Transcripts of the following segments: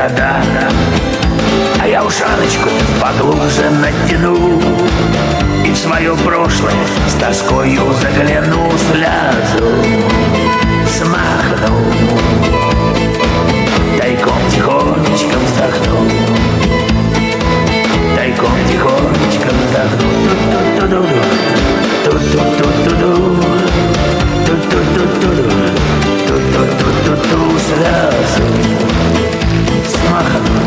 города. А я ушаночку поглубже натяну и в свое прошлое с тоскою загляну, слезу смахну, тайком тихонечко вздохну, тайком тихонечко вздохну. Ту-ту-ту-ту-ду, ту-ту-ту-ту-ду, ту-ту-ту-ту-ду, слезу смахну,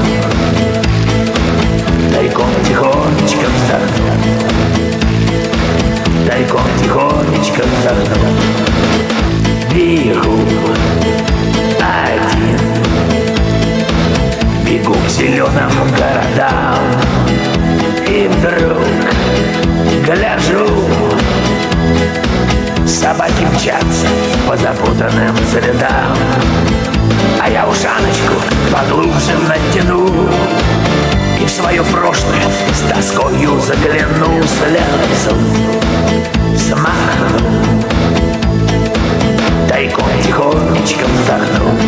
тайком тихонечко вздохну, тайком тихонечко вздохну. Бегу один, бегу к зеленым городам, и вдруг гляжу, собаки мчатся по запутанным следам, а я ушаночку поглубже натяну и в свое прошлое с тоскою загляну, слезу смахну, тайком тихонечко вздохну,